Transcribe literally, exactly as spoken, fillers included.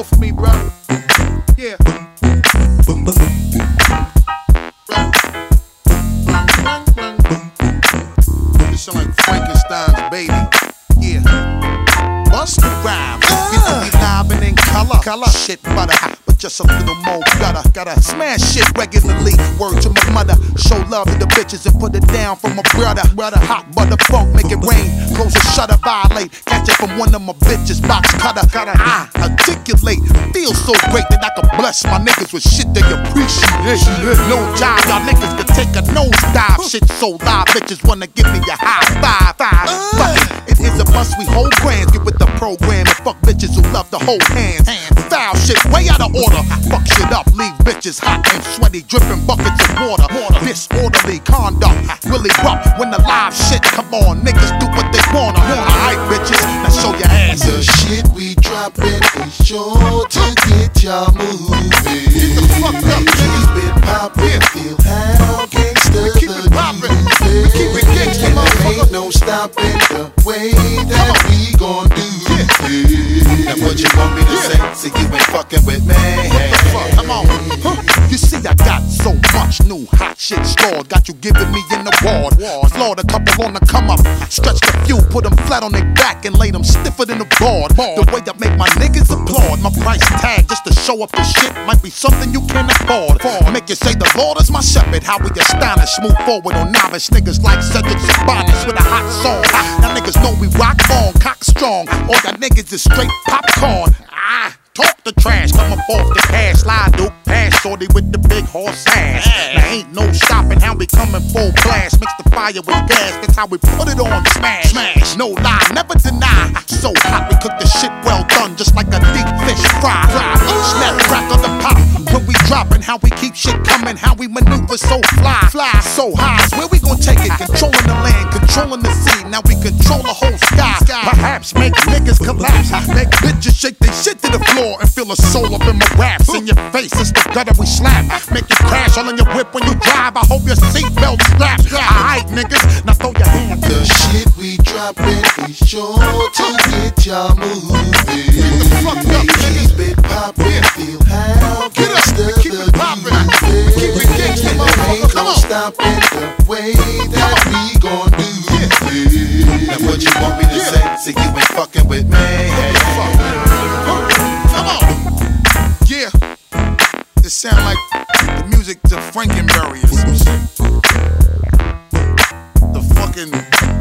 for me, bro. Yeah. This sound like Frankenstein's baby. Yeah. Bust the rhyme. You know we livin' in color. Color. Shit butter. But just a little more gutter. Gotta smash shit regularly. Word to my mother. Show love to the bitches and put it down for my brother. Brother. Hot butter funk. Make it rain. Close the shutter. Violate. Catch it from one of my bitches. Box cutter. Gotta I articulate. Feel so great that I can bless my niggas with shit they appreciate. No job. Y'all niggas can take a nosedive. Shit so live. Bitches wanna give me a high five. Five. Fuck it. It is a must. We hold brands. Get with the program and fuck bitches who love to hold hands. Foul shit way out of order. Fuck shit up, leave bitches hot and sweaty, dripping buckets of water. Disorderly conduct, really rough when the live shit come on. Niggas do what they wanna. Alright, bitches, now show your ass. The shit we dropping is sure to get y'all moving. Get the fuck up, niggas. Keep it poppin', feel how gangsta Keep it poppin', we keep it gangsta, motherfucker. Ain't no stopping the way that we gon' do it. And what you want me to say? So you ain't fucking with me. Come on. Huh? You see, I got so much new hot shit stored. Got you giving me in the ward. Flawed a couple on the come up. Stretched a few, put them flat on their back and laid them stiffer than a board. The way I make my niggas applaud. My price tag just to show up the shit might be something you can't afford. Make you say the Lord is my shepherd. How we astonish. Move forward on novice niggas like Cedric Sabonis with a hot song. Now niggas know we rock on, cock strong. All that niggas is straight popcorn. Ah. Talk the trash, come up off the cash, slide Duke, pass shorty with the big horse ass. Now ain't no stopping how we coming full blast. Mix the fire with gas, that's how we put it on smash. Smash, no lie, never deny. So hot we cook the shit well done, just like a deep fish fry. Snap, crack on the pop, when we dropping, how we keep shit coming, how we maneuver so fly. Fly so high, where we gon' take it? Controlling the land, controlling the sea, now we control the whole sky. Perhaps make niggas collapse, make bitches shake their shit to the floor. And feel a soul up in my raps. In your face, it's the gutter we slap. Make you crash all in your whip when you drive. I hope your seatbelt straps. Alright, niggas, now throw your hands. The shit we dropping is sure to get y'all moving. Get the fuck up, niggas. Keep it poppin', feel how Get up, gangsta keep it poppin'. Keep it gangsta, motherfucker. Ain't Come no on. stopping the way that we gon' do it. And what you want me to say? So you ain't fucking with me. Come on. Yeah. It sound like the music to Frankenberry or some shit. The fucking